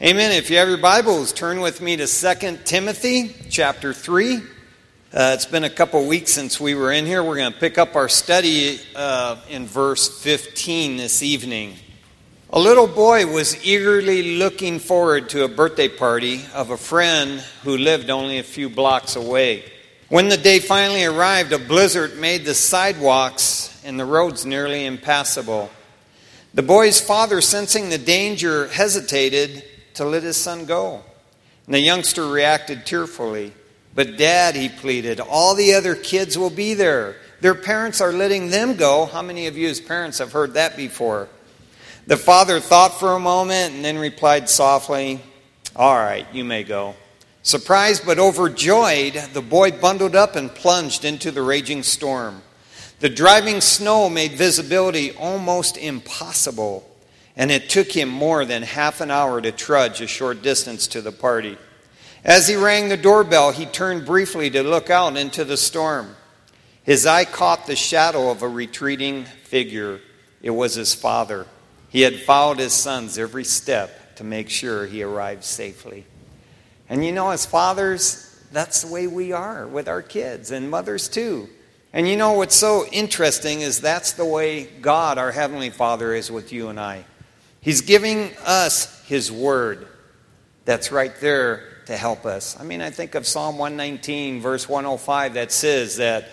Amen. If you have your Bibles, turn with me to 2 Timothy chapter 3. It's been a couple weeks since we were in here. We're going to pick up our study in verse 15 this evening. A little boy was eagerly looking forward to a birthday party of a friend who lived only a few blocks away. When the day finally arrived, a blizzard made the sidewalks and the roads nearly impassable. The boy's father, sensing the danger, hesitated to let his son go. And the youngster reacted tearfully. "But Dad," he pleaded, "all the other kids will be there. Their parents are letting them go." How many of you as parents have heard that before? The father thought for a moment and then replied softly, "All right, you may go." Surprised but overjoyed, the boy bundled up and plunged into the raging storm. The driving snow made visibility almost impossible, and it took him more than half an hour to trudge a short distance to the party. As he rang the doorbell, he turned briefly to look out into the storm. His eye caught the shadow of a retreating figure. It was his father. He had followed his son's every step to make sure he arrived safely. And you know, as fathers, that's the way we are with our kids, and mothers too. And you know what's so interesting is that's the way God, our Heavenly Father, is with you and I. He's giving us His Word that's right there to help us. I mean, I think of Psalm 119, verse 105, that says that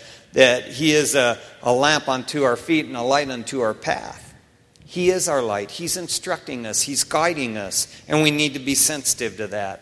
He is a lamp unto our feet and a light unto our path. He is our light. He's instructing us. He's guiding us. And we need to be sensitive to that.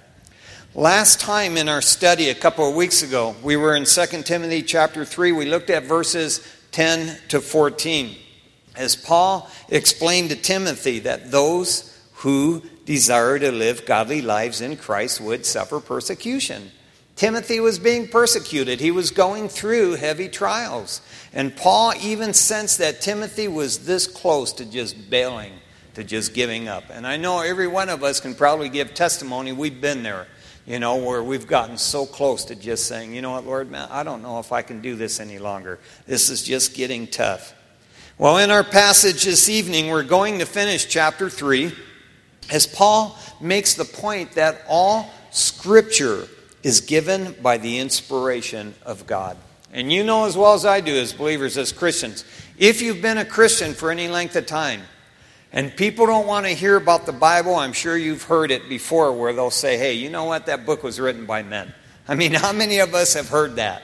Last time in our study, a couple of weeks ago, we were in 2 Timothy chapter 3. We looked at verses 10 to 14. As Paul explained to Timothy that those who desire to live godly lives in Christ would suffer persecution. Timothy was being persecuted. He was going through heavy trials. And Paul even sensed that Timothy was this close to just bailing, to just giving up. And I know every one of us can probably give testimony. We've been there, you know, where we've gotten so close to just saying, you know what, Lord, man, I don't know if I can do this any longer. This is just getting tough. Well, in our passage this evening, we're going to finish chapter 3 as Paul makes the point that all Scripture is given by the inspiration of God. And you know as well as I do as believers, as Christians, if you've been a Christian for any length of time and people don't want to hear about the Bible, I'm sure you've heard it before where they'll say, hey, you know what, that book was written by men. I mean, how many of us have heard that?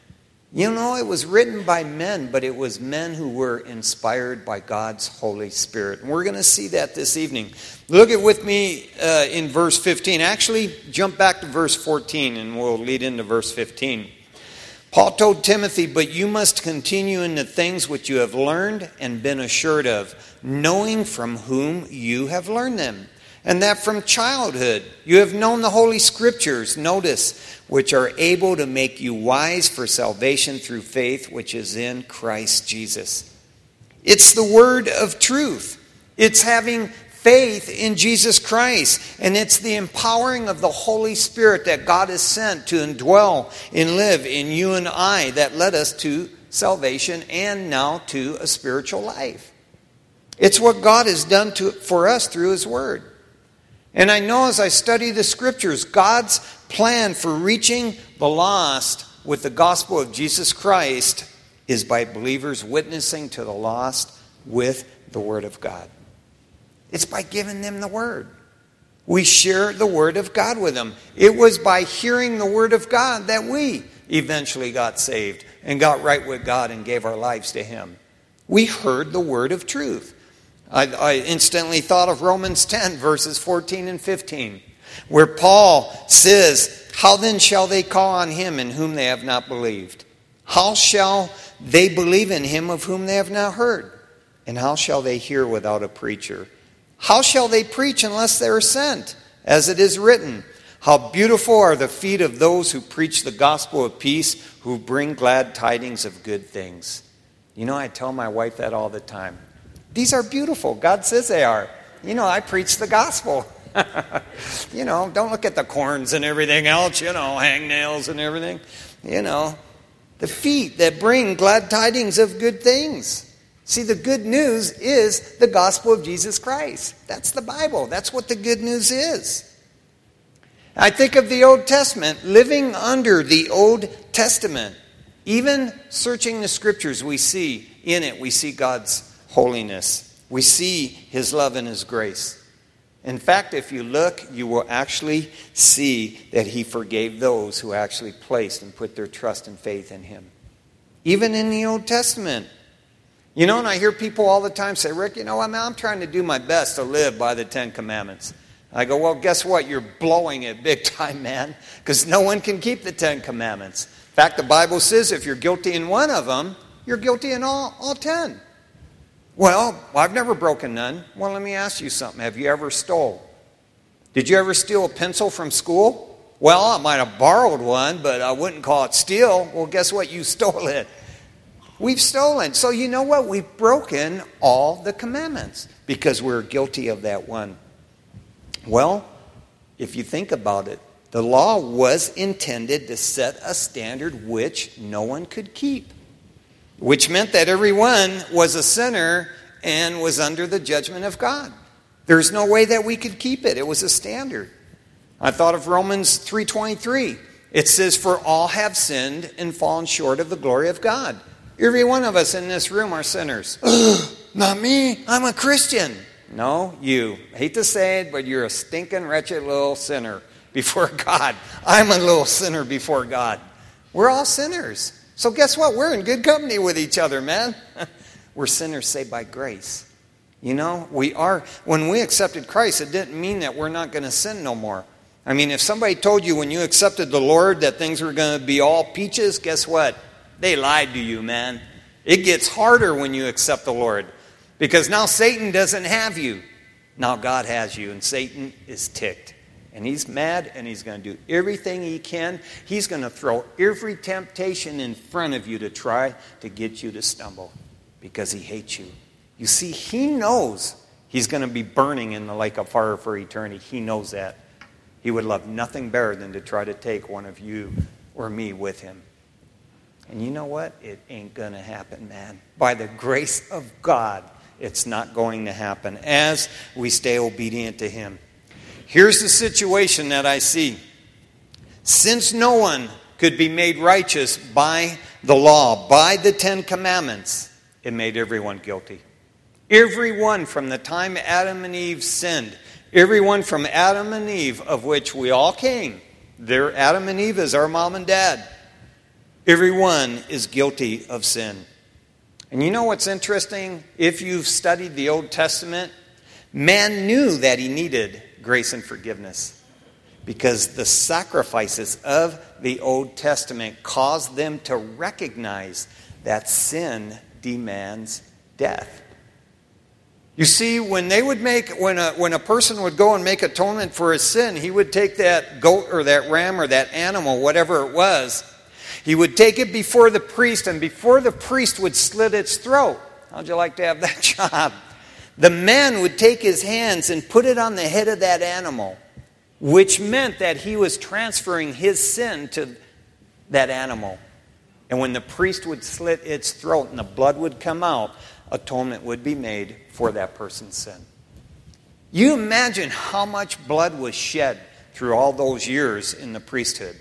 You know, it was written by men, but it was men who were inspired by God's Holy Spirit. And we're going to see that this evening. Look at with me in verse 15. Actually, jump back to verse 14 and we'll lead into verse 15. Paul told Timothy, "But you must continue in the things which you have learned and been assured of, knowing from whom you have learned them. And that from childhood you have known the Holy Scriptures," notice, "which are able to make you wise for salvation through faith which is in Christ Jesus." It's the word of truth. It's having faith in Jesus Christ. And it's the empowering of the Holy Spirit that God has sent to indwell and live in you and I that led us to salvation and now to a spiritual life. It's what God has done for us through His Word. And I know as I study the Scriptures, God's plan for reaching the lost with the gospel of Jesus Christ is by believers witnessing to the lost with the Word of God. It's by giving them the Word. We share the Word of God with them. It was by hearing the Word of God that we eventually got saved and got right with God and gave our lives to Him. We heard the Word of truth. I instantly thought of Romans 10, verses 14 and 15, where Paul says, "How then shall they call on Him in whom they have not believed? How shall they believe in Him of whom they have not heard? And how shall they hear without a preacher? How shall they preach unless they are sent? As it is written, how beautiful are the feet of those who preach the gospel of peace, who bring glad tidings of good things." You know, I tell my wife that all the time. These are beautiful. God says they are. You know, I preach the gospel. You know, don't look at the corns and everything else, you know, hangnails and everything. You know, the feet that bring glad tidings of good things. See, the good news is the gospel of Jesus Christ. That's the Bible. That's what the good news is. I think of the Old Testament, living under the Old Testament. Even searching the Scriptures, we see God's holiness. We see His love and His grace. In fact, if you look, you will actually see that He forgave those who actually placed and put their trust and faith in Him. Even in the Old Testament. And I hear people all the time say, Rick, I'm trying to do my best to live by the Ten Commandments. I go, well, guess what? You're blowing it big time, man. Because no one can keep the Ten Commandments. In fact, the Bible says if you're guilty in one of them, you're guilty in all 10. Well, I've never broken none. Well, let me ask you something. Have you ever stole? Did you ever steal a pencil from school? Well, I might have borrowed one, but I wouldn't call it steal. Well, guess what? You stole it. We've stolen. So you know what? We've broken all the commandments because we're guilty of that one. Well, if you think about it, the law was intended to set a standard which no one could keep, which meant that everyone was a sinner and was under the judgment of God. There's no way that we could keep it. It was a standard. I thought of Romans 3:23. It says, for all have sinned and fallen short of the glory of God. Every one of us in this room are sinners. Not me. I'm a Christian. No, you. I hate to say it, but you're a stinking, wretched little sinner before God. I'm a little sinner before God. We're all sinners. So guess what? We're in good company with each other, man. We're sinners saved by grace. We are. When we accepted Christ, it didn't mean that we're not going to sin no more. I mean, if somebody told you when you accepted the Lord that things were going to be all peaches, guess what? They lied to you, man. It gets harder when you accept the Lord. Because now Satan doesn't have you. Now God has you, and Satan is ticked. And he's mad, and he's going to do everything he can. He's going to throw every temptation in front of you to try to get you to stumble. Because he hates you. You see, he knows he's going to be burning in the lake of fire for eternity. He knows that. He would love nothing better than to try to take one of you or me with him. And you know what? It ain't going to happen, man. By the grace of God, it's not going to happen as we stay obedient to him. Here's the situation that I see. Since no one could be made righteous by the law, by the Ten Commandments, it made everyone guilty. Everyone from the time Adam and Eve sinned, everyone from Adam and Eve, of which we all came, Adam and Eve is our mom and dad. Everyone is guilty of sin. And you know what's interesting? If you've studied the Old Testament, man knew that he needed grace and forgiveness because the sacrifices of the Old Testament caused them to recognize that sin demands death. You see, when a person would go and make atonement for his sin, he would take that goat or that ram or that animal, whatever it was. He would take it before the priest, and before the priest would slit its throat. How'd you like to have that job? The man would take his hands and put it on the head of that animal, which meant that he was transferring his sin to that animal. And when the priest would slit its throat and the blood would come out, atonement would be made for that person's sin. You imagine how much blood was shed through all those years in the priesthood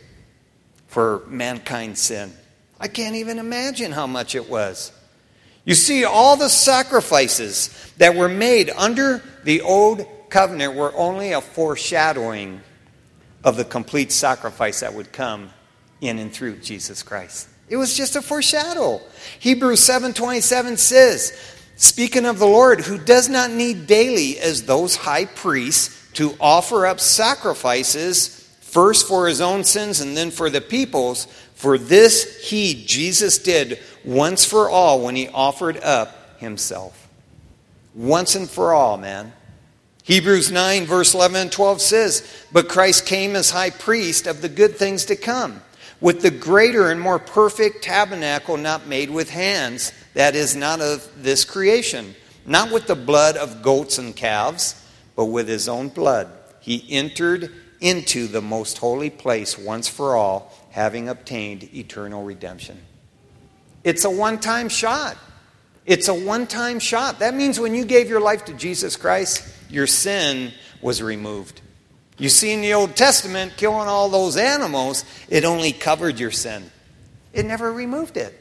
for mankind's sin. I can't even imagine how much it was. You see, all the sacrifices that were made under the old covenant were only a foreshadowing of the complete sacrifice that would come in and through Jesus Christ. It was just a foreshadow. Hebrews 7:27 says, speaking of the Lord, who does not need daily as those high priests to offer up sacrifices, first for his own sins and then for the people's, for this he, Jesus, did once for all when he offered up himself. Once and for all, man. Hebrews 9 verse 11 and 12 says, but Christ came as high priest of the good things to come, with the greater and more perfect tabernacle not made with hands, that is not of this creation, not with the blood of goats and calves, but with his own blood. He entered into the most holy place once for all, having obtained eternal redemption. It's a one-time shot. It's a one-time shot. That means when you gave your life to Jesus Christ, your sin was removed. You see in the Old Testament, killing all those animals, it only covered your sin. It never removed it.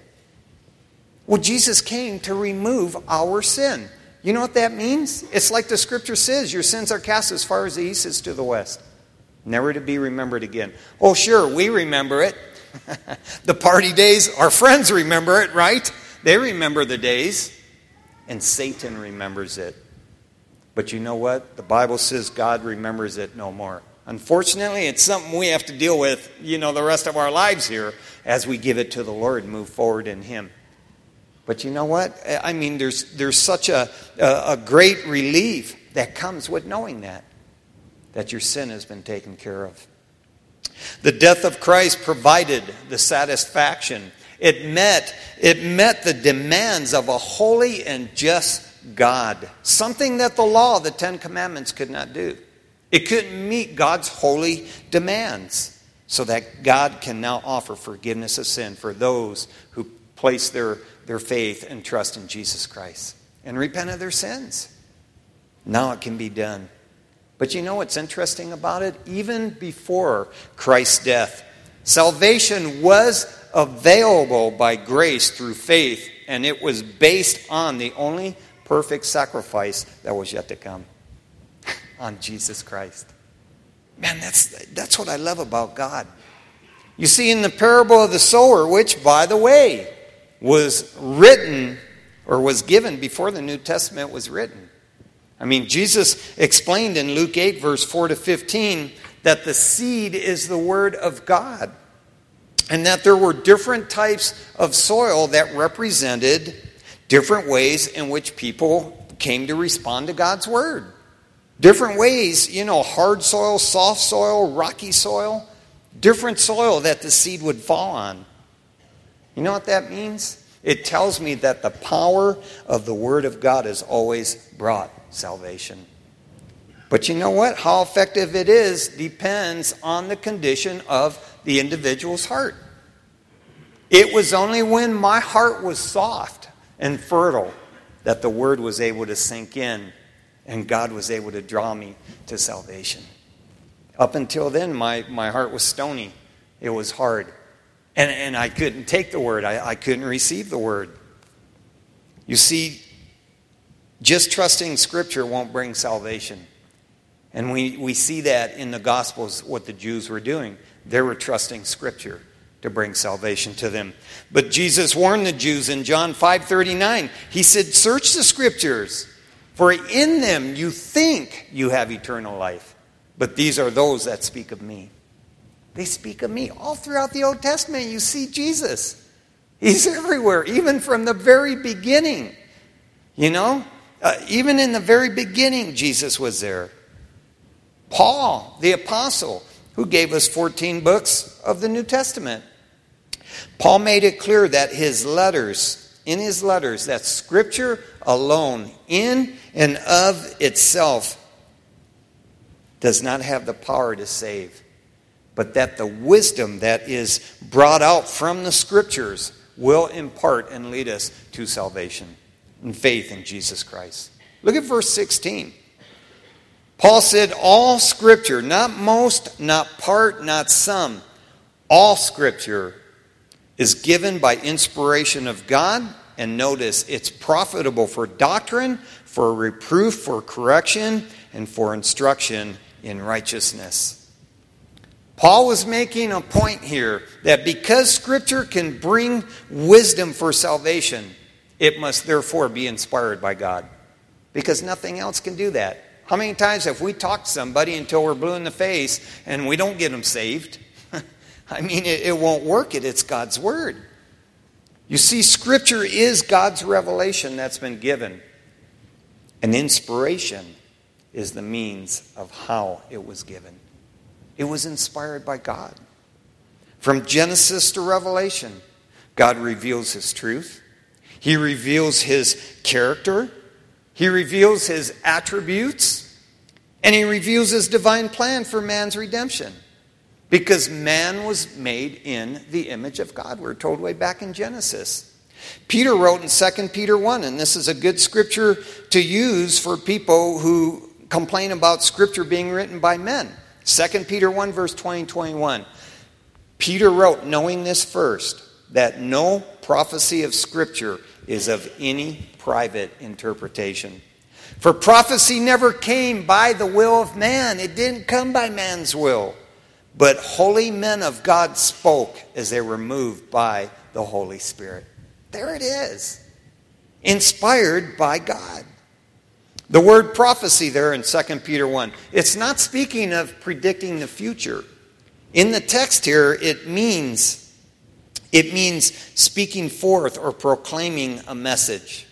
Well, Jesus came to remove our sin. You know what that means? It's like the scripture says, your sins are cast as far as the east is to the west, never to be remembered again. Oh, sure, we remember it. The party days, our friends remember it, right? They remember the days, and Satan remembers it. But you know what? The Bible says God remembers it no more. Unfortunately, it's something we have to deal with, the rest of our lives here as we give it to the Lord and move forward in Him. But you know what? I mean, there's such a great relief that comes with knowing that your sin has been taken care of. The death of Christ provided the satisfaction. It met the demands of a holy and just God. Something that the law, the Ten Commandments, could not do. It couldn't meet God's holy demands. So that God can now offer forgiveness of sin for those who place their faith and trust in Jesus Christ and repent of their sins. Now it can be done. But you know what's interesting about it? Even before Christ's death, salvation was available by grace through faith, and it was based on the only perfect sacrifice that was yet to come, on Jesus Christ. Man, that's what I love about God. You see, in the parable of the sower, which, by the way, was written or was given before the New Testament was written. I mean, Jesus explained in Luke 8, verse 4 to 15, that the seed is the word of God. And that there were different types of soil that represented different ways in which people came to respond to God's word. Different ways, hard soil, soft soil, rocky soil. Different soil that the seed would fall on. You know what that means? It tells me that the power of the Word of God has always brought salvation. But you know what? How effective it is depends on the condition of the individual's heart. It was only when my heart was soft and fertile that the Word was able to sink in and God was able to draw me to salvation. Up until then, my heart was stony. It was hard. And I couldn't take the Word. I couldn't receive the Word. You see, just trusting Scripture won't bring salvation. And we see that in the Gospels, what the Jews were doing. They were trusting Scripture to bring salvation to them. But Jesus warned the Jews in John 5:39. He said, "Search the Scriptures, for in them you think you have eternal life. But these are those that speak of me." They speak of me. All throughout the Old Testament, you see Jesus. He's everywhere, even from the very beginning. Even in the very beginning, Jesus was there. Paul, the apostle, who gave us 14 books of the New Testament. Paul made it clear that in his letters, that Scripture alone, in and of itself, does not have the power to save. But that the wisdom that is brought out from the Scriptures will impart and lead us to salvation and faith in Jesus Christ. Look at verse 16. Paul said, all Scripture, not most, not part, not some, all Scripture is given by inspiration of God. And notice, it's profitable for doctrine, for reproof, for correction, and for instruction in righteousness. Paul was making a point here that because Scripture can bring wisdom for salvation, it must therefore be inspired by God. Because nothing else can do that. How many times have we talked to somebody until we're blue in the face and we don't get them saved? I mean, it won't work. It's God's Word. You see, Scripture is God's revelation that's been given. And inspiration is the means of how it was given. It was inspired by God. From Genesis to Revelation, God reveals His truth. He reveals His character. He reveals His attributes. And He reveals His divine plan for man's redemption. Because man was made in the image of God. We're told way back in Genesis. Peter wrote in 2 Peter 1, and this is a good scripture to use for people who complain about Scripture being written by men. 2 Peter 1, verse 20 and 21. Peter wrote, knowing this first, that no prophecy of Scripture is of any private interpretation. For prophecy never came by the will of man. It didn't come by man's will. But holy men of God spoke as they were moved by the Holy Spirit. There it is. Inspired by God. The word prophecy there in 2 Peter 1, it's not speaking of predicting the future. In the text here, it means speaking forth or proclaiming a message.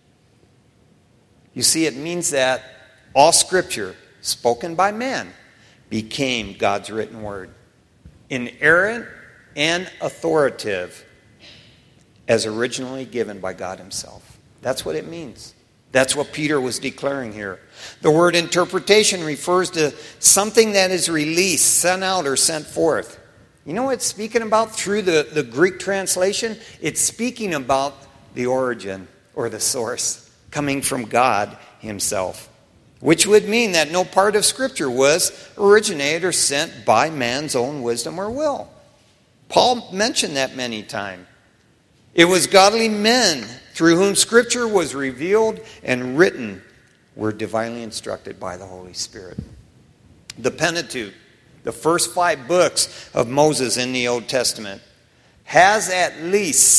You see, it means that all Scripture, spoken by man, became God's written word. Inerrant and authoritative as originally given by God himself. That's what it means. That's what Peter was declaring here. The word interpretation refers to something that is released, sent out, or sent forth. You know what it's speaking about through the Greek translation? It's speaking about the origin or the source coming from God himself, which would mean that no part of Scripture was originated or sent by man's own wisdom or will. Paul mentioned that many times. It was godly men through whom Scripture was revealed and written were divinely instructed by the Holy Spirit. The Pentateuch, the first 5 books of Moses in the Old Testament, has at least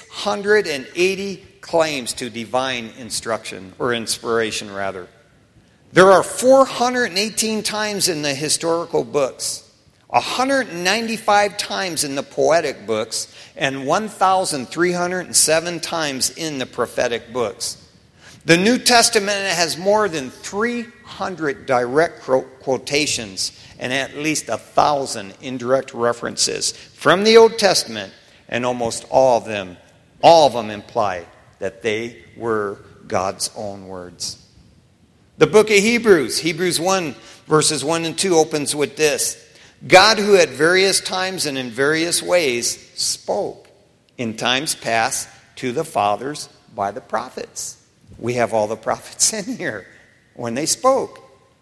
680 claims to divine instruction, or inspiration rather. There are 418 times in the historical books, 195 times in the poetic books, and 1,307 times in the prophetic books. The New Testament has more than 300 direct quotations and at least 1,000 indirect references from the Old Testament, and almost all of them imply that they were God's own words. The book of Hebrews 1, verses 1 and 2 opens with this. God, who at various times and in various ways spoke in times past to the fathers by the prophets. We have all the prophets in here when they spoke.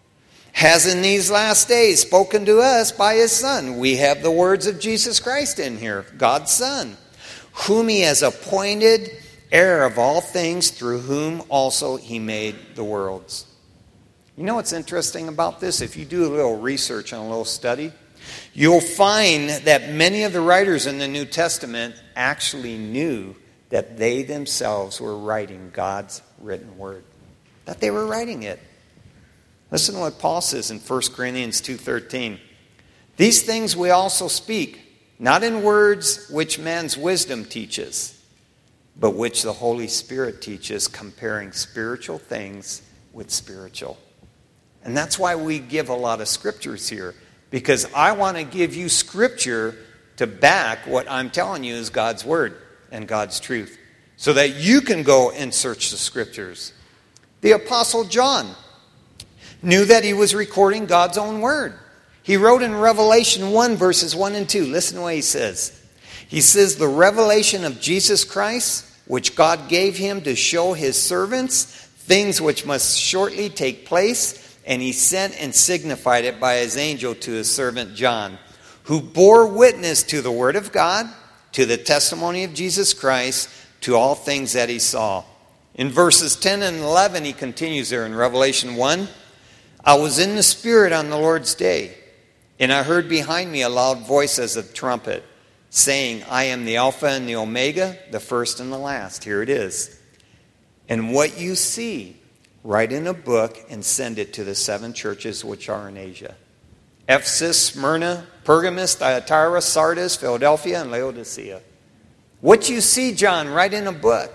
Has in these last days spoken to us by his Son. We have the words of Jesus Christ in here, God's Son, whom he has appointed heir of all things, through whom also he made the worlds. You know what's interesting about this? If you do a little research and a little study, you'll find that many of the writers in the New Testament actually knew that they themselves were writing God's written word. That they were writing it. Listen to what Paul says in 1 Corinthians 2:13. These things we also speak, not in words which man's wisdom teaches, but which the Holy Spirit teaches, comparing spiritual things with spiritual. And that's why we give a lot of scriptures here. Because I want to give you scripture to back what I'm telling you is God's word and God's truth. So that you can go and search the scriptures. The Apostle John knew that he was recording God's own word. He wrote in Revelation 1, verses 1 and 2. Listen to what he says. He says, the revelation of Jesus Christ, which God gave him to show his servants things which must shortly take place, and he sent and signified it by his angel to his servant John, who bore witness to the word of God, to the testimony of Jesus Christ, to all things that he saw. In verses 10 and 11, he continues there in Revelation 1. I was in the Spirit on the Lord's day, and I heard behind me a loud voice as a trumpet, saying, I am the Alpha and the Omega, the first and the last. Here it is. And what you see, write in a book and send it to the 7 churches which are in Asia. Ephesus, Smyrna, Pergamos, Thyatira, Sardis, Philadelphia, and Laodicea. What you see, John, write in a book.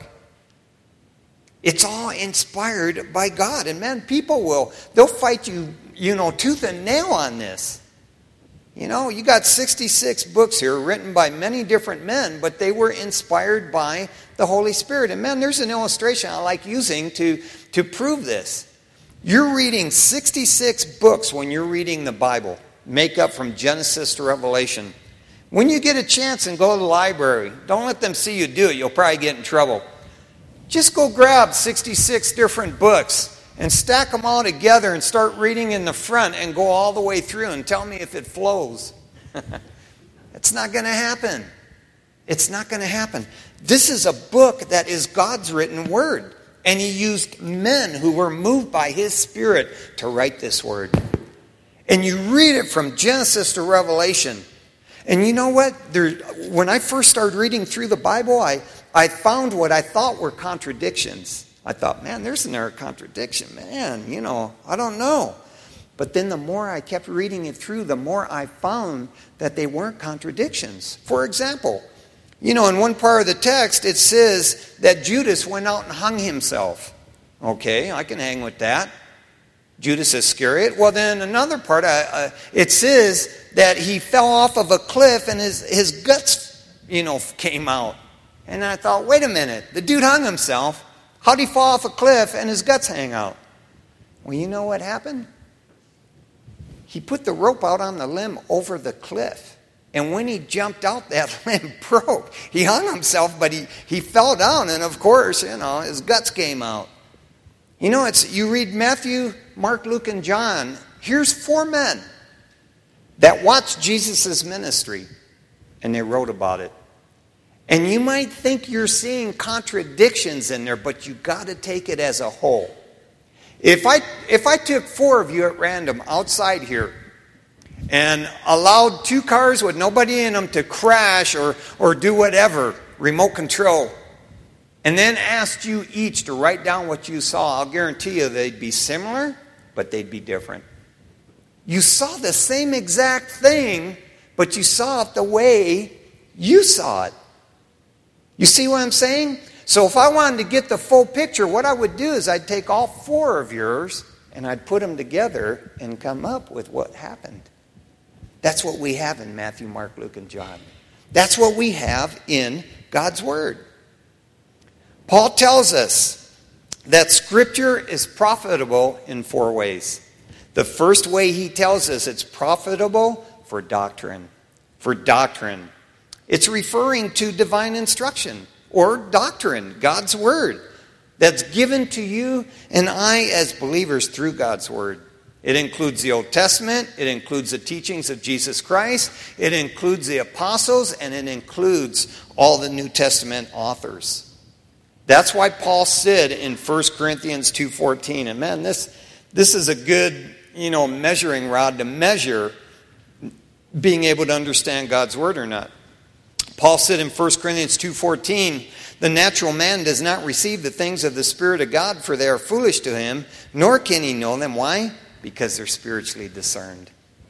It's all inspired by God. And man, they'll fight you, tooth and nail on this. You got 66 books here written by many different men, but they were inspired by the Holy Spirit. And man, there's an illustration I like using to prove this. You're reading 66 books when you're reading the Bible, make up from Genesis to Revelation. When you get a chance and go to the library, don't let them see you do it. You'll probably get in trouble. Just go grab 66 different books and stack them all together and start reading in the front and go all the way through and tell me if it flows. It's not going to happen. It's not going to happen. This is a book that is God's written word. And he used men who were moved by his Spirit to write this word. And you read it from Genesis to Revelation. And you know what? When I first started reading through the Bible, I found what I thought were contradictions. I thought, man, there's another contradiction. Man, I don't know. But then the more I kept reading it through, the more I found that they weren't contradictions. For example, in one part of the text, it says that Judas went out and hung himself. Okay, I can hang with that. Judas Iscariot. Well, then another part, it says that he fell off of a cliff and his guts, came out. And I thought, wait a minute, the dude hung himself. How'd he fall off a cliff and his guts hang out? Well, you know what happened? He put the rope out on the limb over the cliff. And when he jumped out, that limb broke. He hung himself, but he fell down. And of course, his guts came out. You read Matthew, Mark, Luke, and John. Here's 4 men that watched Jesus' ministry, and they wrote about it. And you might think you're seeing contradictions in there, but you got to take it as a whole. If I took 4 of you at random outside here and allowed 2 cars with nobody in them to crash or do whatever, remote control, and then asked you each to write down what you saw, I'll guarantee you they'd be similar, but they'd be different. You saw the same exact thing, but you saw it the way you saw it. You see what I'm saying? So if I wanted to get the full picture, what I would do is I'd take all 4 of yours and I'd put them together and come up with what happened. That's what we have in Matthew, Mark, Luke, and John. That's what we have in God's Word. Paul tells us that Scripture is profitable in 4 ways. The first way he tells us it's profitable for doctrine. For doctrine. It's referring to divine instruction or doctrine, God's Word, that's given to you and I as believers through God's Word. It includes the Old Testament, it includes the teachings of Jesus Christ, it includes the apostles, and it includes all the New Testament authors. That's why Paul said in 1 Corinthians 2:14, and man, this is a good, measuring rod to measure being able to understand God's Word or not. Paul said in 1 Corinthians 2:14, the natural man does not receive the things of the Spirit of God, for they are foolish to him, nor can he know them. Why? Because they're spiritually discerned.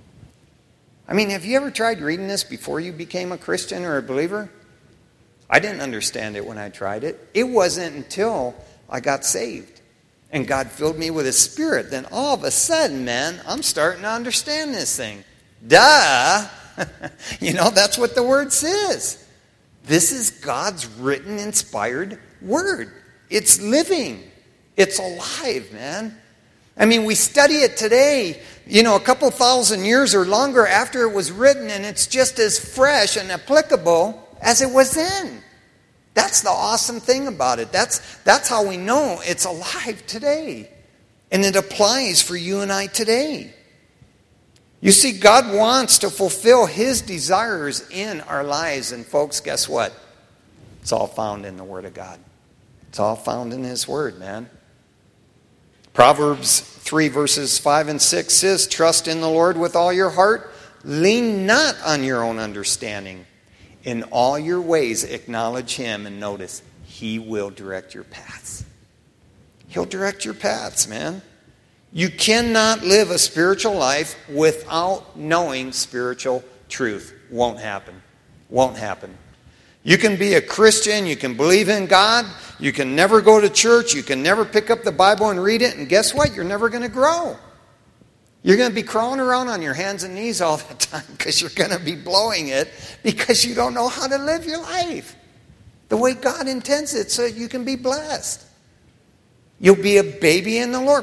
I mean, have you ever tried reading this before you became a Christian or a believer? I didn't understand it when I tried it. It wasn't until I got saved and God filled me with His Spirit. Then all of a sudden, man, I'm starting to understand this thing. Duh! That's what the Word says. This is God's written, inspired Word. It's living. It's alive, man. I mean, we study it today, a couple thousand years or longer after it was written, and it's just as fresh and applicable as it was then. That's the awesome thing about it. That's how we know it's alive today. And it applies for you and I today. You see, God wants to fulfill His desires in our lives. And folks, guess what? It's all found in the Word of God. It's all found in His Word, man. Proverbs 3 verses 5 and 6 says, trust in the Lord with all your heart. Lean not on your own understanding. In all your ways acknowledge Him, and notice, He will direct your paths. He'll direct your paths, man. You cannot live a spiritual life without knowing spiritual truth. Won't happen. Won't happen. You can be a Christian, you can believe in God, you can never go to church, you can never pick up the Bible and read it, and guess what? You're never going to grow. You're going to be crawling around on your hands and knees all the time because you're going to be blowing it because you don't know how to live your life the way God intends it so you can be blessed. You'll be a baby in the Lord.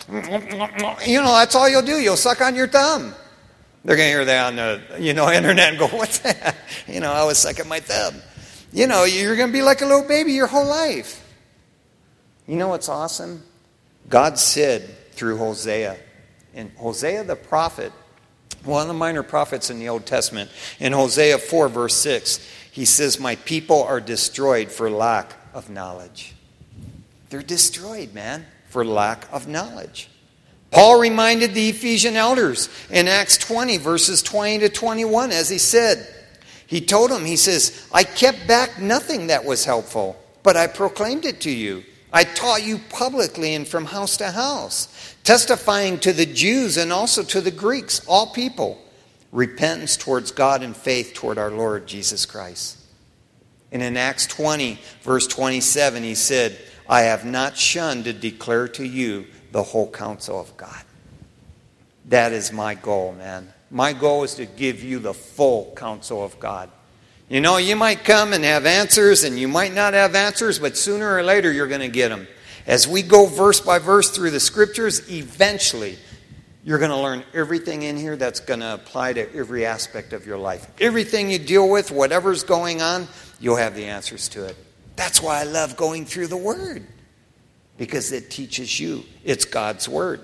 That's all you'll do. You'll suck on your thumb. They're going to hear that on the internet and go, what's that? I was sucking my thumb. You're going to be like a little baby your whole life. You know what's awesome? God said through Hosea, and Hosea the prophet, one of the minor prophets in the Old Testament, in Hosea 4 verse 6, he says, my people are destroyed for lack of knowledge. They're destroyed, man, for lack of knowledge. Paul reminded the Ephesian elders in Acts 20 verses 20 to 21, as he said, he told them, he says, I kept back nothing that was helpful, but I proclaimed it to you. I taught you publicly and from house to house, testifying to the Jews and also to the Greeks, all people, repentance towards God and faith toward our Lord Jesus Christ. And in Acts 20, verse 27, he said, I have not shunned to declare to you the whole counsel of God. That is my goal, man. My goal is to give you the full counsel of God. You know, you might come and have answers, and you might not have answers, but sooner or later you're going to get them. As we go verse by verse through the scriptures, eventually you're going to learn everything in here that's going to apply to every aspect of your life. Everything you deal with, whatever's going on, you'll have the answers to it. That's why I love going through the Word, because it teaches you. It's God's Word.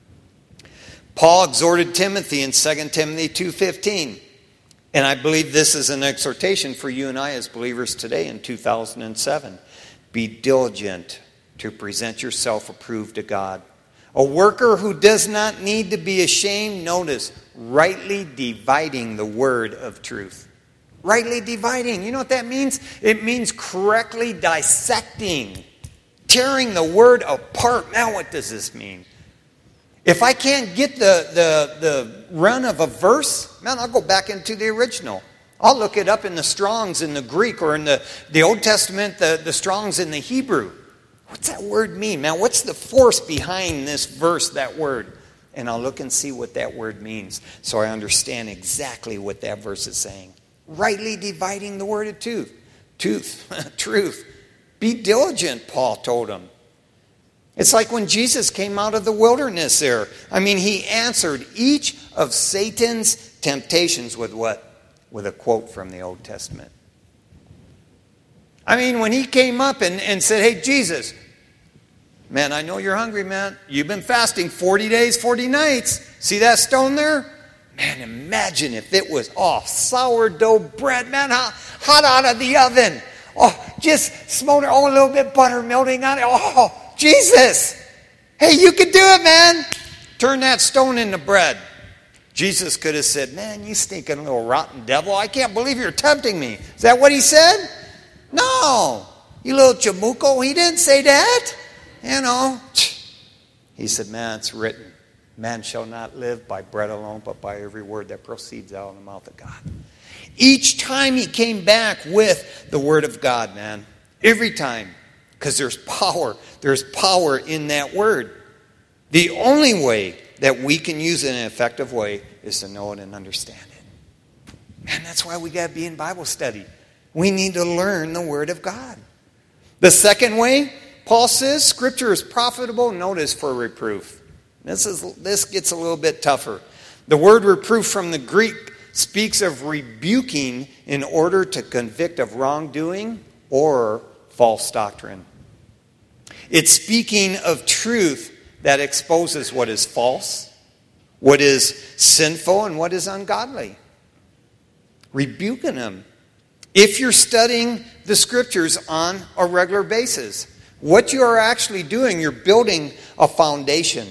Paul exhorted Timothy in 2 Timothy 2:15. And I believe this is an exhortation for you and I as believers today in 2007. Be diligent to present yourself approved to God. A worker who does not need to be ashamed, notice, rightly dividing the word of truth. Rightly dividing. You know what that means? It means correctly dissecting, tearing the word apart. Now what does this mean? If I can't get the run of a verse, man, I'll go back into the original. I'll look it up in the Strong's in the Greek, or in the Old Testament, the Strong's in the Hebrew. What's that word mean, man? What's the force behind this verse, that word? And I'll look and see what that word means, so I understand exactly what that verse is saying. Rightly dividing the word of truth. Be diligent, Paul told him. It's like when Jesus came out of the wilderness there. I mean, he answered each of Satan's temptations with what? With a quote from the Old Testament. I mean, when he came up and said, hey, Jesus, man, I know you're hungry, man. You've been fasting 40 days, 40 nights. See that stone there? Man, imagine if it was sourdough bread, man, hot out of the oven. Oh, just smoldering, a little bit butter melting on it. Oh, Jesus, hey, you could do it, man. Turn that stone into bread. Jesus could have said, man, you stinking little rotten devil. I can't believe you're tempting me. Is that what he said? No. You little chamuco. He didn't say that. You know. He said, man, it's written. Man shall not live by bread alone, but by every word that proceeds out of the mouth of God. Each time he came back with the word of God, man. Every time. Because there's power. There's power in that word. The only way that we can use it in an effective way is to know it and understand it. Man, that's why we got to be in Bible study. We need to learn the word of God. The second way, Paul says, Scripture is profitable, notice, for reproof. This gets a little bit tougher. The word reproof from the Greek speaks of rebuking in order to convict of wrongdoing or false doctrine. It's speaking of truth that exposes what is false, what is sinful, and what is ungodly. Rebuking them. If you're studying the Scriptures on a regular basis, what you are actually doing, you're building a foundation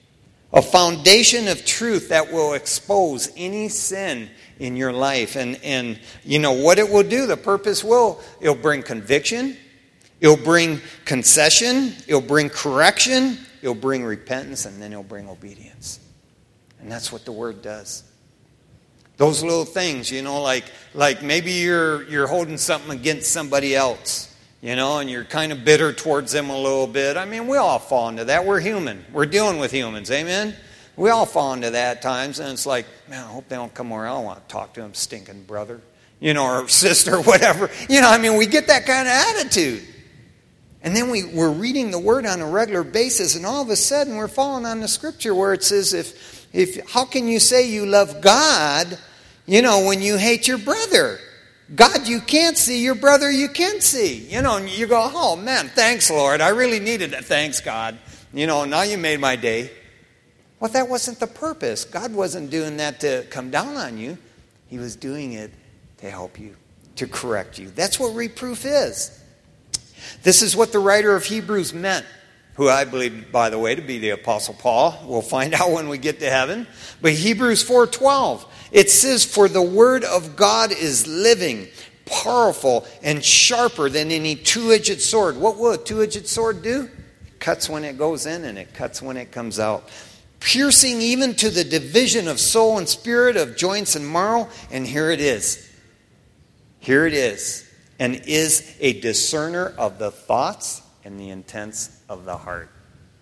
of truth that will expose any sin in your life. And you know what it will do, the purpose it'll bring conviction, it'll bring concession, it'll bring correction, it'll bring repentance, and then it'll bring obedience. And that's what the Word does. Those little things, you know, like maybe you're holding something against somebody else, you know, and you're kind of bitter towards them a little bit. I mean, we all fall into that. We're human. We're dealing with humans. Amen? We all fall into that at times, and it's like, man, I hope they don't come where I don't want to talk to them, stinking brother, you know, or sister, or whatever. You know, I mean, we get that kind of attitude. And then we're reading the Word on a regular basis, and all of a sudden we're falling on the Scripture where it says, if how can you say you love God, you know, when you hate your brother? God you can't see, your brother you can see. You know, and you go, oh man, thanks Lord, I really needed it. Thanks God. Now you made my day. Well, that wasn't the purpose. God wasn't doing that to come down on you. He was doing it to help you, to correct you. That's what reproof is. This is what the writer of Hebrews meant, who I believe, by the way, to be the Apostle Paul. We'll find out when we get to heaven. But Hebrews 4:12, it says, "For the word of God is living, powerful, and sharper than any two-edged sword." What will a two-edged sword do? It cuts when it goes in and it cuts when it comes out. "Piercing even to the division of soul and spirit, of joints and marrow." And here it is. Here it is. "And is a discerner of the thoughts and the intents of the heart."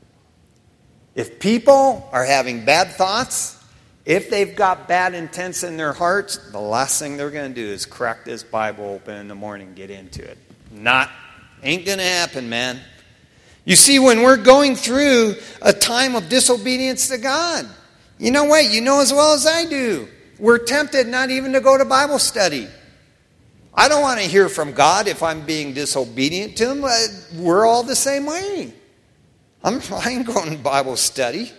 If people are having bad thoughts, if they've got bad intents in their hearts, the last thing they're going to do is crack this Bible open in the morning and get into it. Ain't going to happen, man. You see, when we're going through a time of disobedience to God, you know what? You know as well as I do. We're tempted not even to go to Bible study. I don't want to hear from God if I'm being disobedient to Him. We're all the same way. I ain't going to Bible study.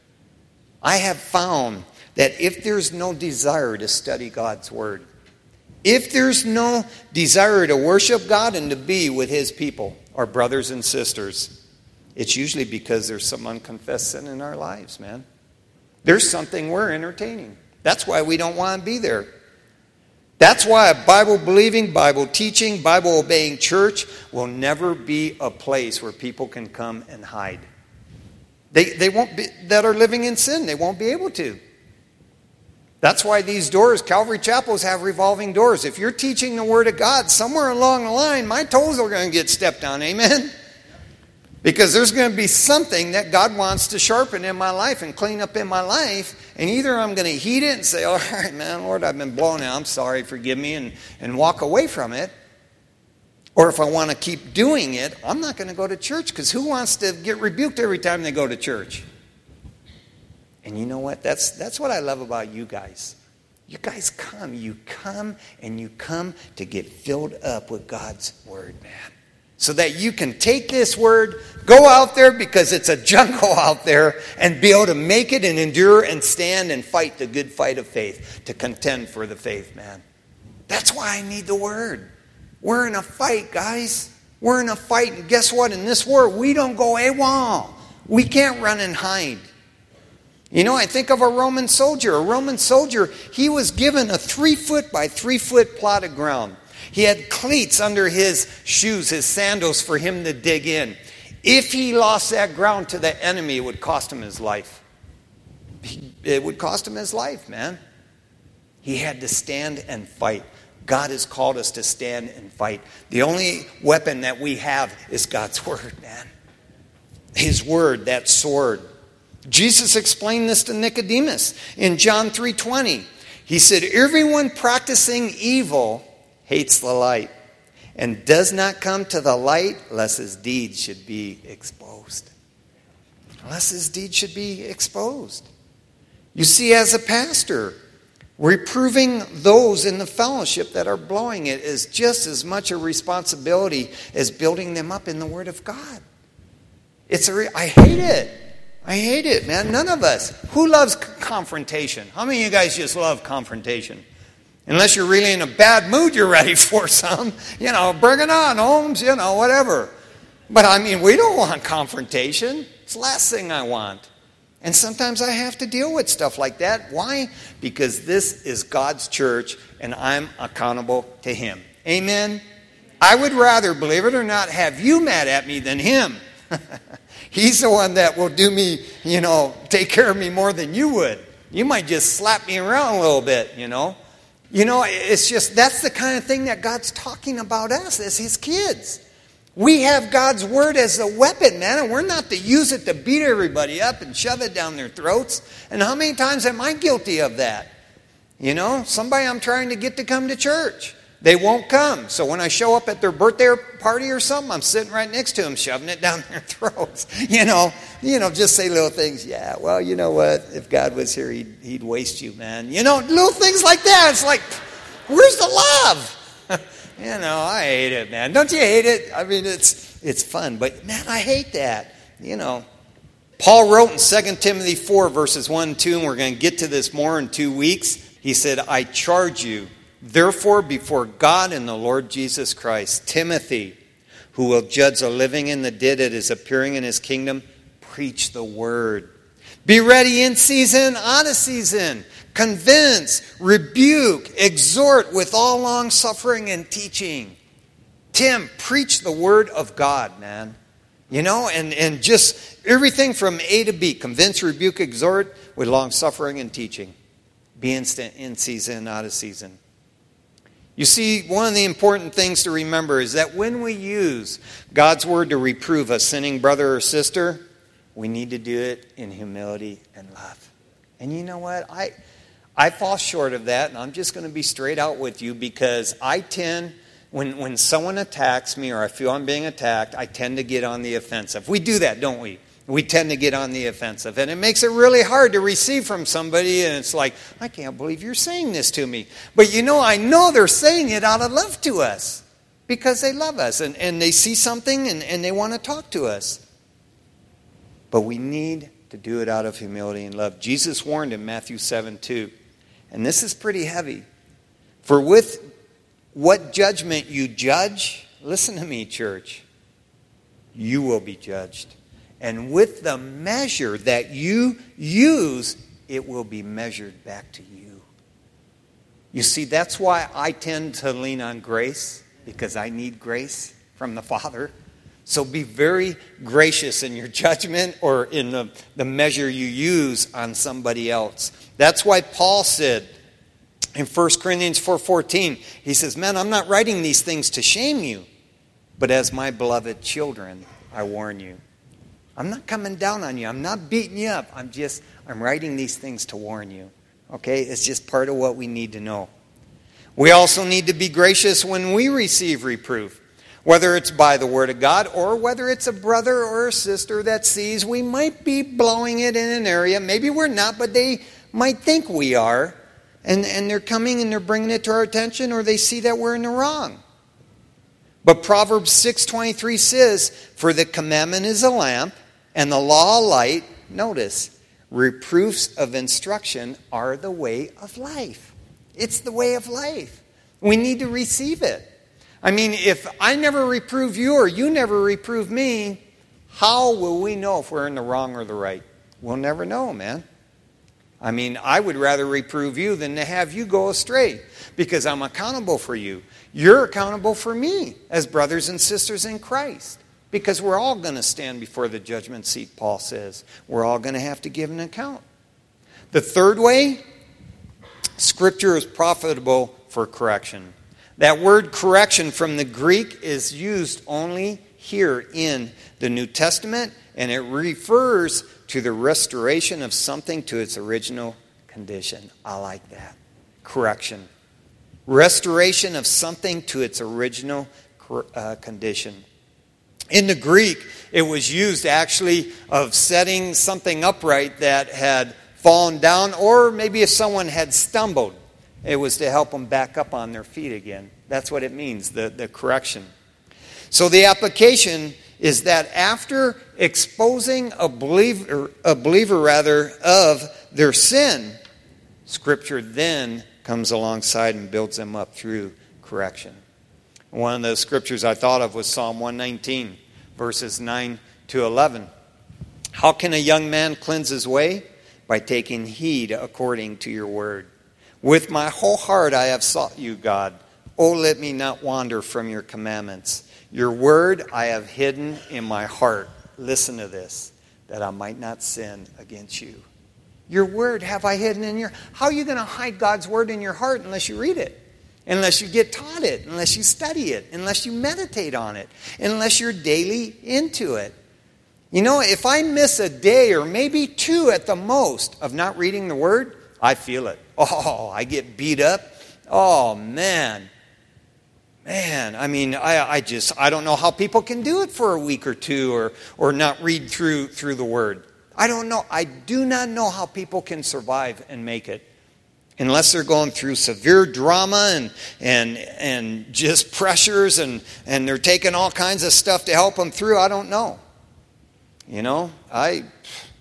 I have found that if there's no desire to study God's Word, if there's no desire to worship God and to be with His people, our brothers and sisters, it's usually because there's some unconfessed sin in our lives, man. There's something we're entertaining. That's why we don't want to be there. That's why a Bible-believing, Bible-teaching, Bible-obeying church will never be a place where people can come and hide. They won't be, that are living in sin, they won't be able to. That's why these doors, Calvary Chapels, have revolving doors. If you're teaching the Word of God, somewhere along the line, my toes are going to get stepped on. Amen? Because there's going to be something that God wants to sharpen in my life and clean up in my life. And either I'm going to heed it and say, all right, man, Lord, I've been blown out. I'm sorry, forgive me, and walk away from it. Or if I want to keep doing it, I'm not going to go to church, because who wants to get rebuked every time they go to church? And you know what? That's what I love about you guys. You guys come. You come and you come to get filled up with God's Word, man. So that you can take this Word, go out there, because it's a jungle out there, and be able to make it and endure and stand and fight the good fight of faith, to contend for the faith, man. That's why I need the Word. We're in a fight, guys. We're in a fight, and guess what? In this war, we don't go AWOL. We can't run and hide. I think of a Roman soldier. A Roman soldier, he was given a 3-foot by 3-foot plot of ground. He had cleats under his shoes, his sandals, for him to dig in. If he lost that ground to the enemy, it would cost him his life. It would cost him his life, man. He had to stand and fight. God has called us to stand and fight. The only weapon that we have is God's Word, man. His Word, that sword. Jesus explained this to Nicodemus in John 3:20. He said, "Everyone practicing evil hates the light, and does not come to the light lest his deeds should be exposed." Lest his deeds should be exposed. You see, as a pastor, reproving those in the fellowship that are blowing it is just as much a responsibility as building them up in the Word of God. I hate it. I hate it, man. None of us. Who loves confrontation? How many of you guys just love confrontation? Unless you're really in a bad mood, you're ready for some. Bring it on, Holmes, whatever. But we don't want confrontation. It's the last thing I want. And sometimes I have to deal with stuff like that. Why? Because this is God's church, and I'm accountable to Him. Amen? I would rather, believe it or not, have you mad at me than Him. He's the one that will do me, take care of me more than you would. You might just slap me around a little bit, it's just, that's the kind of thing that God's talking about us as His kids. We have God's Word as a weapon, man, and we're not to use it to beat everybody up and shove it down their throats. And how many times am I guilty of that? Somebody I'm trying to get to come to church. They won't come. So when I show up at their birthday party or something, I'm sitting right next to them, shoving it down their throats. Just say little things. Yeah, well, you know what? If God was here, he'd waste you, man. Little things like that. It's like, where's the love? I hate it, man. Don't you hate it? It's fun. But, man, I hate that. Paul wrote in 2 Timothy 4, verses 1 and 2, and we're going to get to this more in 2 weeks. He said, I charge you, therefore, before God and the Lord Jesus Christ, Timothy, who will judge the living and the dead at his appearing in his kingdom, preach the word. Be ready in season, out of season. Convince, rebuke, exhort with all long suffering and teaching. Tim, preach the word of God, man. You know, and just everything from A to B. Convince, rebuke, exhort with long suffering and teaching. Be instant in season, out of season. You see, one of the important things to remember is that when we use God's word to reprove a sinning brother or sister, we need to do it in humility and love. And you know what? I fall short of that, and I'm just going to be straight out with you because I tend, when someone attacks me or I feel I'm being attacked, I tend to get on the offensive. We do that, don't we? We tend to get on the offensive. And it makes it really hard to receive from somebody, and it's like, I can't believe you're saying this to me. But you know, I know they're saying it out of love to us because they love us, and they see something, and they want to talk to us. But we need to do it out of humility and love. Jesus warned in Matthew 7:2, and this is pretty heavy. For with what judgment you judge, listen to me, church, you will be judged. And with the measure that you use, it will be measured back to you. You see, that's why I tend to lean on grace, because I need grace from the Father. So be very gracious in your judgment or in the measure you use on somebody else. That's why Paul said in 1 Corinthians 4:14, he says, man, I'm not writing these things to shame you, but as my beloved children, I warn you. I'm not coming down on you. I'm not beating you up. I'm writing these things to warn you. Okay? It's just part of what we need to know. We also need to be gracious when we receive reproof. Whether it's by the word of God or whether it's a brother or a sister that sees we might be blowing it in an area. Maybe we're not, but they might think we are. And they're coming and they're bringing it to our attention, or they see that we're in the wrong. But Proverbs 6:23 says, for the commandment is a lamp and the law a light. Notice, reproofs of instruction are the way of life. It's the way of life. We need to receive it. I mean, if I never reprove you or you never reprove me, how will we know if we're in the wrong or the right? We'll never know, man. I mean, I would rather reprove you than to have you go astray because I'm accountable for you. You're accountable for me as brothers and sisters in Christ because we're all going to stand before the judgment seat, Paul says. We're all going to have to give an account. The third way, Scripture is profitable for correction. That word correction from the Greek is used only here in the New Testament, and it refers to the restoration of something to its original condition. I like that. Correction. Restoration of something to its original condition. In the Greek, it was used actually of setting something upright that had fallen down, or maybe if someone had stumbled, it was to help them back up on their feet again. That's what it means, the correction. So the application is that after exposing a believer of their sin, Scripture then comes alongside and builds them up through correction. One of the scriptures I thought of was Psalm 119, verses 9 to 11. How can a young man cleanse his way? By taking heed according to your word. With my whole heart I have sought you, God. Oh, let me not wander from your commandments. Your word I have hidden in my heart. Listen to this, that I might not sin against you. Your word have I hidden in your... How are you going to hide God's word in your heart unless you read it? Unless you get taught it, unless you study it, unless you meditate on it, unless you're daily into it. You know, if I miss a day or maybe two at the most of not reading the word, I feel it. Oh, I get beat up. Oh, man. Man, I mean, I don't know how people can do it for a week or two or not read through the word. I don't know. I do not know how people can survive and make it. Unless they're going through severe drama and just pressures and they're taking all kinds of stuff to help them through, I don't know. You know,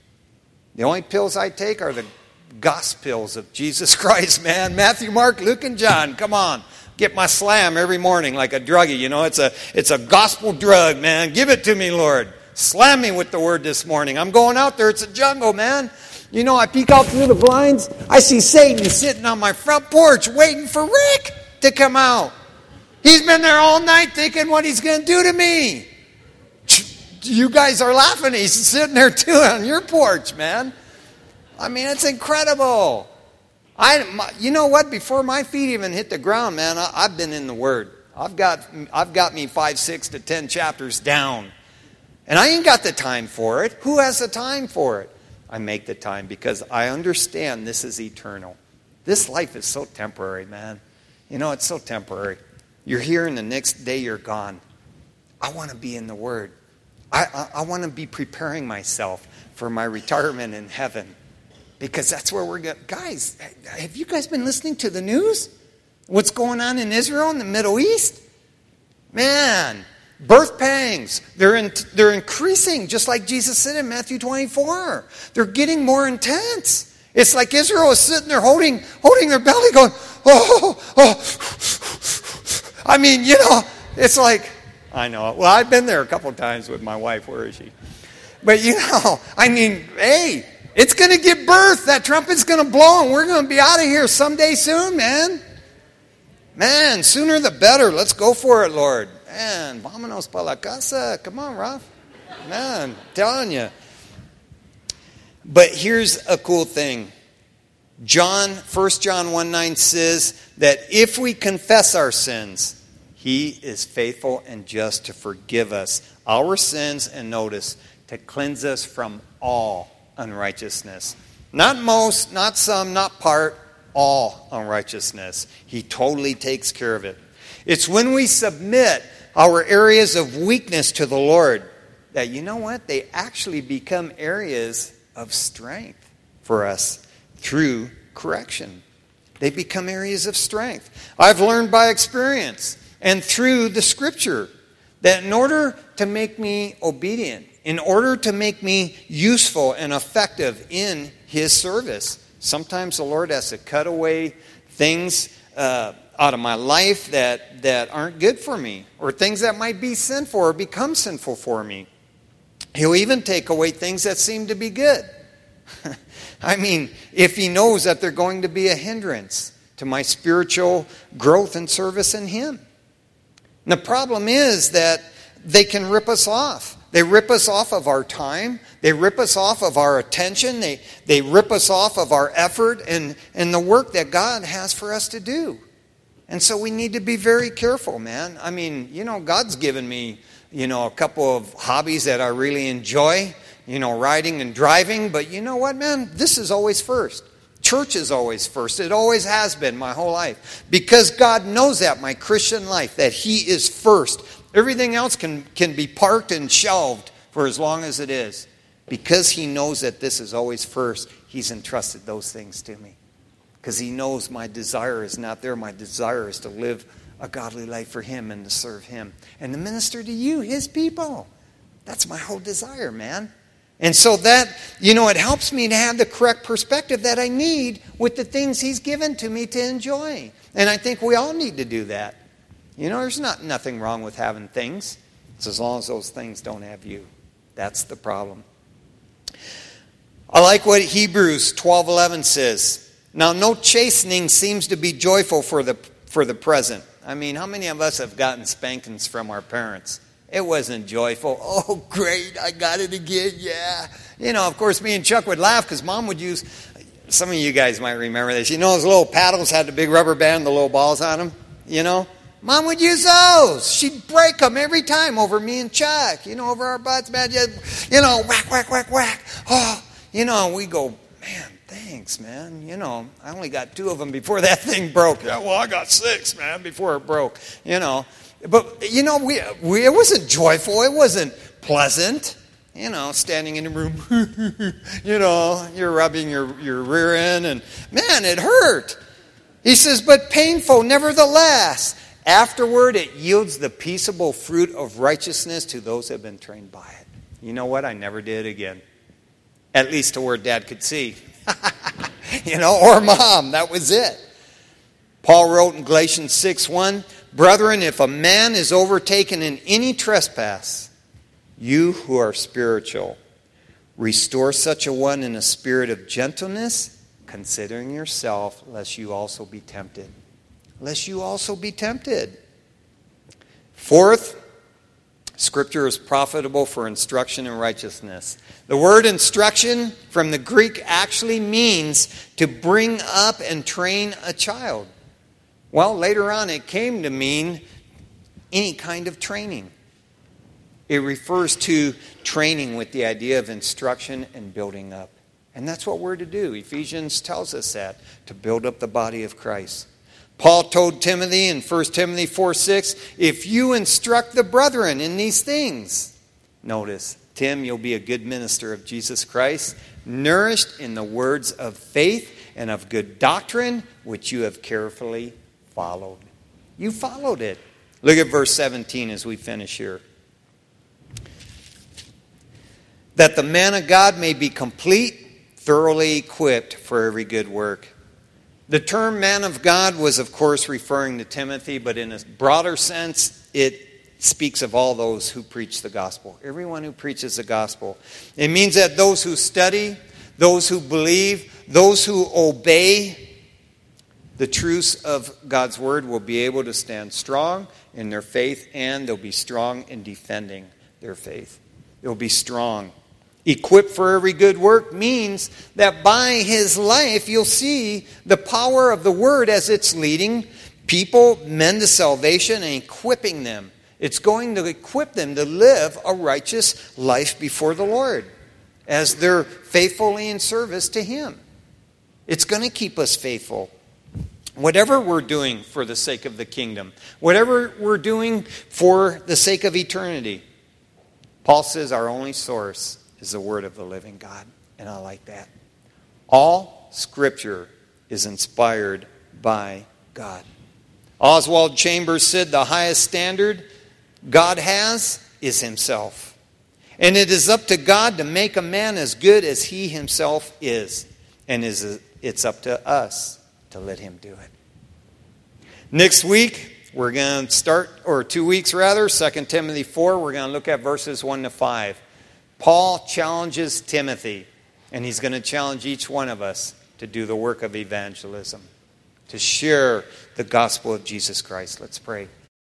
The only pills I take are the gospels of Jesus Christ, man. Matthew, Mark, Luke, and John. Come on. Get my slam every morning like a druggie. You know, it's a gospel drug, man. Give it to me, Lord. Slam me with the word this morning. I'm going out there. It's a jungle, man. You know, I peek out through the blinds. I see Satan sitting on my front porch waiting for Rick to come out. He's been there all night thinking what he's going to do to me. You guys are laughing. He's sitting there too on your porch, man. I mean, it's incredible. You know what? Before my feet even hit the ground, man, I've been in the Word. I've got me 5, 6 to 10 chapters down. And I ain't got the time for it. Who has the time for it? I make the time because I understand this is eternal. This life is so temporary, man. You know, it's so temporary. You're here and the next day you're gone. I want to be in the Word. I want to be preparing myself for my retirement in heaven. Because that's where we're going. Guys, have you guys been listening to the news? What's going on in Israel and the Middle East? Man, birth pangs. They're increasing, just like Jesus said in Matthew 24. They're getting more intense. It's like Israel is sitting there holding their belly going, oh. I mean, you know, it's like, I know. Well, I've been there a couple times with my wife. Where is she? But, you know, I mean, hey, it's going to give birth. That trumpet's going to blow, and we're going to be out of here someday soon, man. Man, sooner the better. Let's go for it, Lord. Man, vámonos pa la casa. Come on, Ralph. Man, I'm telling you. But here's a cool thing. 1 John 1:9 says that if we confess our sins, He is faithful and just to forgive us our sins, and notice, to cleanse us from all unrighteousness. Not most, not some, not part, all unrighteousness. He totally takes care of it. It's when we submit our areas of weakness to the Lord that, you know what, they actually become areas of strength for us through correction. They become areas of strength. I've learned by experience and through the Scripture that in order to make me obedient, in order to make me useful and effective in His service, sometimes the Lord has to cut away things out of my life that aren't good for me, or things that might be sinful or become sinful for me. He'll even take away things that seem to be good. I mean, if He knows that they're going to be a hindrance to my spiritual growth and service in Him. And the problem is that they can rip us off. They rip us off of our time. They rip us off of our attention. They rip us off of our effort and the work that God has for us to do. And so we need to be very careful, man. I mean, you know, God's given me, you know, a couple of hobbies that I really enjoy, you know, riding and driving. But you know what, man? This is always first. Church is always first. It always has been my whole life. Because God knows that, my Christian life, that He is first. Everything else can be parked and shelved for as long as it is. Because He knows that this is always first, He's entrusted those things to me. Because He knows my desire is not there. My desire is to live a godly life for Him and to serve Him. And to minister to you, His people. That's my whole desire, man. And so that, you know, it helps me to have the correct perspective that I need with the things He's given to me to enjoy. And I think we all need to do that. You know, there's nothing wrong with having things. It's as long as those things don't have you. That's the problem. I like what Hebrews 12:11 says. Now, no chastening seems to be joyful for the present. I mean, how many of us have gotten spankings from our parents? It wasn't joyful. Oh, great, I got it again, yeah. You know, of course, me and Chuck would laugh because Mom would use, some of you guys might remember this. You know, those little paddles had the big rubber band, the little balls on them, you know? Mom would use those. She'd break them every time over me and Chuck, you know, over our butts, man. You know, whack, whack, whack, whack. Oh, you know, we go, man, thanks, man. You know, I only got 2 of them before that thing broke. Yeah, well, I got 6, man, before it broke, you know. But, you know, it wasn't joyful. It wasn't pleasant. You know, standing in the room, you know, you're rubbing your rear end, and, man, it hurt. He says, but painful nevertheless. Afterward, it yields the peaceable fruit of righteousness to those who have been trained by it. You know what? I never did again. At least to where Dad could see. Or Mom. That was it. Paul wrote in Galatians 6:1, "Brethren, if a man is overtaken in any trespass, you who are spiritual, restore such a one in a spirit of gentleness, considering yourself, lest you also be tempted." Lest you also be tempted. Fourth, Scripture is profitable for instruction in righteousness. The word instruction from the Greek actually means to bring up and train a child. Well, later on it came to mean any kind of training. It refers to training with the idea of instruction and building up. And that's what we're to do. Ephesians tells us that, to build up the body of Christ. Paul told Timothy in 1 Timothy 4:6, "If you instruct the brethren in these things," notice, Tim, you'll be a good minister of Jesus Christ, "nourished in the words of faith and of good doctrine, which you have carefully followed." You followed it. Look at verse 17 as we finish here. "That the man of God may be complete, thoroughly equipped for every good work." The term man of God was, of course, referring to Timothy, but in a broader sense, it speaks of all those who preach the gospel. Everyone who preaches the gospel. It means that those who study, those who believe, those who obey the truths of God's word will be able to stand strong in their faith, and they'll be strong in defending their faith. They'll be strong. Equipped for every good work means that by his life you'll see the power of the word as it's leading people, men to salvation, and equipping them. It's going to equip them to live a righteous life before the Lord as they're faithfully in service to him. It's going to keep us faithful. Whatever we're doing for the sake of the kingdom, whatever we're doing for the sake of eternity, Paul says our only source is the word of the living God. And I like that. All Scripture is inspired by God. Oswald Chambers said the highest standard God has is himself. And it is up to God to make a man as good as he himself is. And it's up to us to let him do it. Next week, we're going to start, or 2 weeks rather, 2 Timothy 4. We're going to look at verses 1 to 5. Paul challenges Timothy, and he's going to challenge each one of us to do the work of evangelism, to share the gospel of Jesus Christ. Let's pray.